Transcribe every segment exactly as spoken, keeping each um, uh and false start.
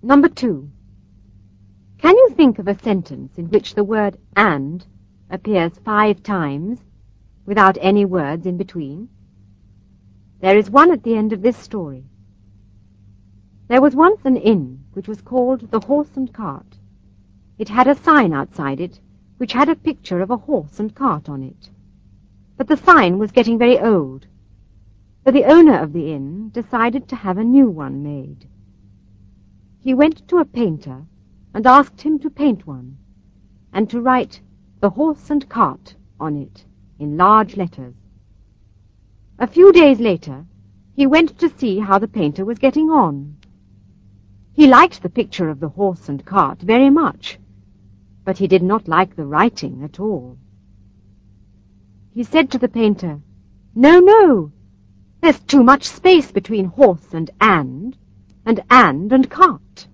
Number two. Can you think of a sentence in which the word and appears five times without any words in between? There is one at the end of this story. There was once an inn which was called the Horse and Cart. It had a sign outside it which had a picture of a horse and cart on it. But the sign was getting very old, so the owner of the inn decided to have a new one made. He went to a painter and asked him to paint one, and to write "The Horse and Cart" on it in large letters. A few days later, he went to see how the painter was getting on. He liked the picture of the horse and cart very much, but he did not like the writing at all. He said to the painter, "No, no, there's too much space between horse and and, and and and cart."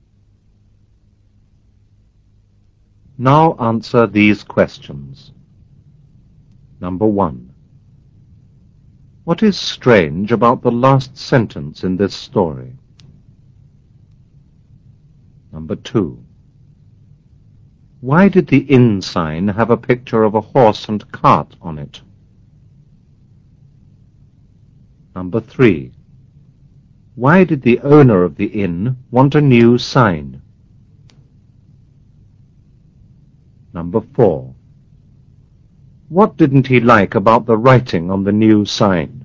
Now answer these questions. Number one. What is strange about the last sentence in this story? Number two. Why did the inn sign have a picture of a horse and cart on it? Number three. Why did the owner of the inn want a new sign? Number four. What didn't he like about the writing on the new sign?